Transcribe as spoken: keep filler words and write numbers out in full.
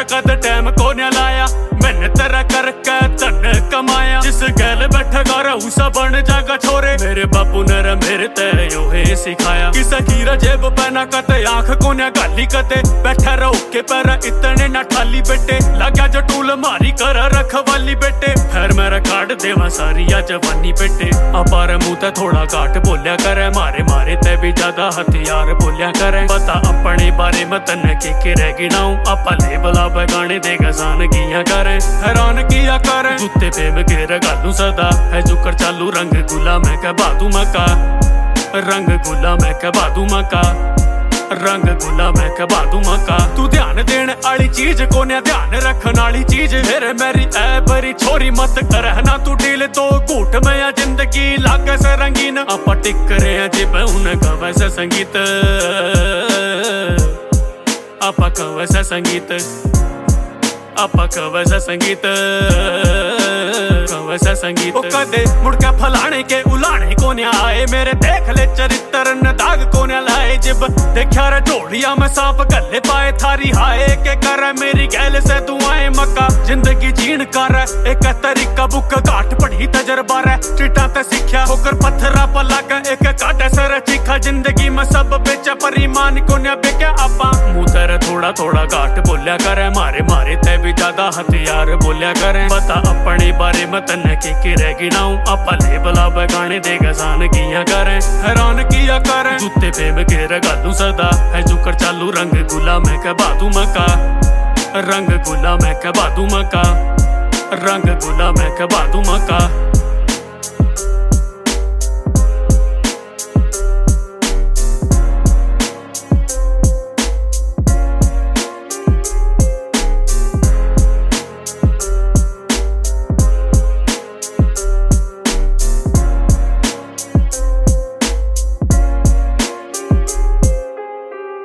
कद टाइम को न लाया मैंने तेरा करके धन कमाया जिस गैल बैठेगा रहूसा बन जागा छोरे मेरे बापू ने रे मेरे ते यो है सिखाया किसा कीरा जेब पहना कते आंख को न गाली कते बैठा रहो के पैर इतने न ठाली बेटे लगा जो टूल मारी कर रखवाली बेटे फिर मेरा काट देवा सारी या जवानी बेटे अपार मुंह ते थोड़ा घाट बोलिया करे मारे मारे ते भी ज्यादा हथियार बोलिया करे बता अपने बारे में तन्ने के के रह गिनाऊं आपा लेबला बगाने दे गजान किया करे हैरान किया करे जुत्ते पे में घेर गालू सदा है जुकर चालू रंग गुला मैं कह बादू मका रंग गुला मैं कह बादू मका रंग गुला मैं कह बादू मका तू ध्यान देने वाली चीज को ने ध्यान रखने वाली चीज फिर मेरी ऐ बरी छोरी मत करना तू डील तो घूट में या जिंदगी लागे से रंगीन आपा टिक करे जिब उन कवे से संगीत आपा कवे से संगीत आपा कवे से संगीत कवे से संगीत ओ कदे मुड़के फलाने के उलाने को न आए मेरे देख ले चरित्र न दाग को न लाए जिब देखा रे ढोलिया में सांप गले पाए थारी हाय के कर मेरी गैल से तू आए मक्का जिंदगी जीण कर एक तरीका बुक घाट पढ़ी तजर्बा रे चिटा ते सीखा होकर पत्थरा पर लगा एक काटे सर चीखा जिंदगी में सब बेचा परिमान को न बेका आपा मुंह तेरे थोड़ा थोड़ा घाट बोलिया करे मारे मारे ते भी ज्यादा हथियार बोलिया करे बता अपने बारे में तन्ने के के रह गिनाऊं आपा लेबला बगाने दे गजान किया करे हैरान किया करे जुत्ते पे में घेर गालू सदा है जुकर चालू रंग गुला मैं कह बादू मका रंग गुला मैं कह बादू मका रंग गुला मैं कह बादू मका